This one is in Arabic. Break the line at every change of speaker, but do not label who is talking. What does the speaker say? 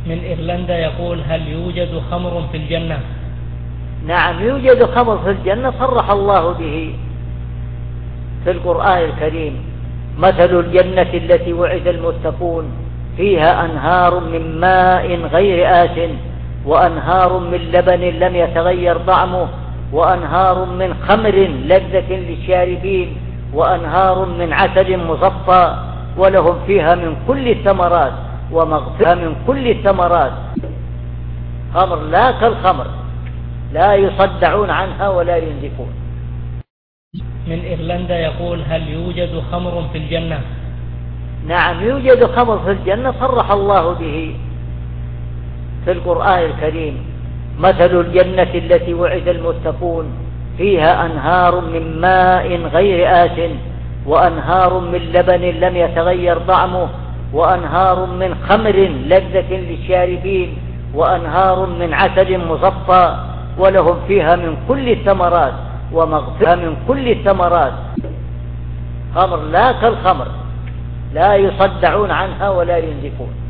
من إيرلندا يقول: هل يوجد خمر في الجنة؟
نعم، يوجد خمر في الجنة، صرح الله به في القرآن الكريم: مثل الجنة التي وعد المتقون فيها أنهار من ماء غير آسن وأنهار من لبن لم يتغير طعمه وأنهار من خمر لذة للشاربين وأنهار من عسل مصفى ولهم فيها من كل الثمرات ومغفرة من كل الثمرات. خمر لا كالخمر، لا يصدعون عنها ولا ينزفون.
من إيرلندا يقول: هل يوجد خمر في الجنة؟
نعم، يوجد خمر في الجنة، صرح الله به في القرآن الكريم: مثل الجنة التي وعد المتقون فيها أنهار من ماء غير آسن وأنهار من لبن لم يتغير طعمه وأنهار من خمر لذة للشاربين وأنهار من عسل مصفى ولهم فيها من كل الثمرات ومغفرة من كل الثمرات. خمر لا كالخمر، لا يصدعون عنها ولا ينزفون.